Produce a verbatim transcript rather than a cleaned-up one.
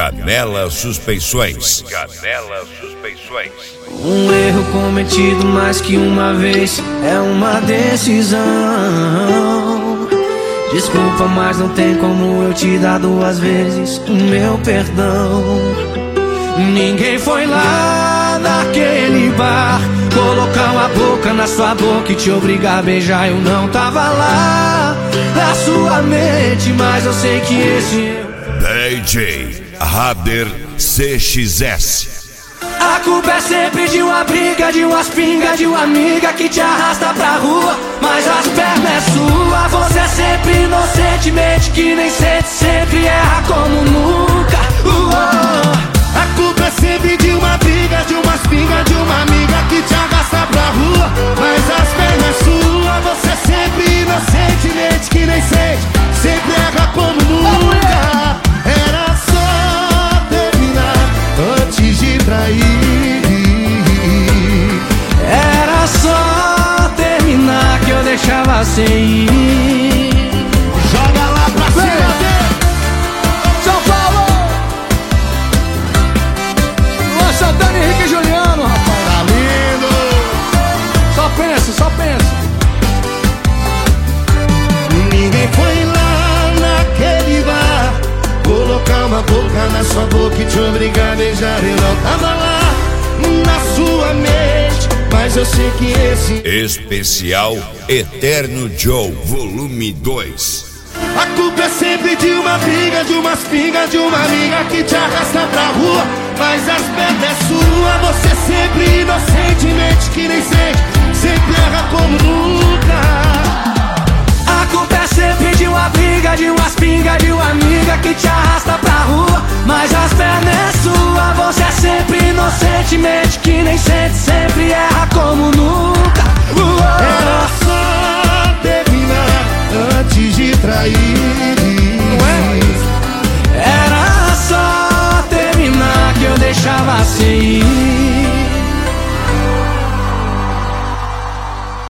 Canela Suspeições. Canela Suspeições. Um erro cometido mais que uma vez é uma decisão. Desculpa, mas não tem como eu te dar duas vezes o meu perdão. Ninguém foi lá naquele bar colocar uma boca na sua boca e te obrigar a beijar. Eu não tava lá na sua mente, mas eu sei que esse D J Rader C X S. A culpa é sempre de uma briga, de umas pingas, de uma amiga que te arrasta pra rua, mas as pernas é sua. Você é sempre inocentemente que nem sente, sempre erra como nunca. Uou. A culpa é sempre de uma briga, de umas pingas, de uma amiga que te arrasta pra rua, mas as pernas é sua. Você é sempre inocentemente que nem sente, sempre erra como nunca. Era só terminar antes de trair. Era só terminar que eu deixava sem ir. Joga lá pra cima dele, São Paulo, Luan Santana, Henrique e Juliano, rapaz. tá lindo. Só pensa, só pensa. Ninguém foi lá naquele bar colocar uma boca na sua boca e te obrigar a beijar. Eu não tava lá na sua mente, mas eu sei que esse Especial Eterno Joe, volume dois. A culpa é sempre de uma briga, de umas pingas, de uma amiga que te arrasta pra rua, mas as pernas é sua. Você é sempre inocentemente que nem sente, sempre erra como nunca. A culpa é sempre de uma briga, de umas pingas, de uma amiga que te arrasta pra rua, mas as pernas é sua. Você é sempre inocentemente que nem sente, sempre erra como nunca. Uou. Era só terminar antes de trair. Era só terminar que eu deixava sem ir.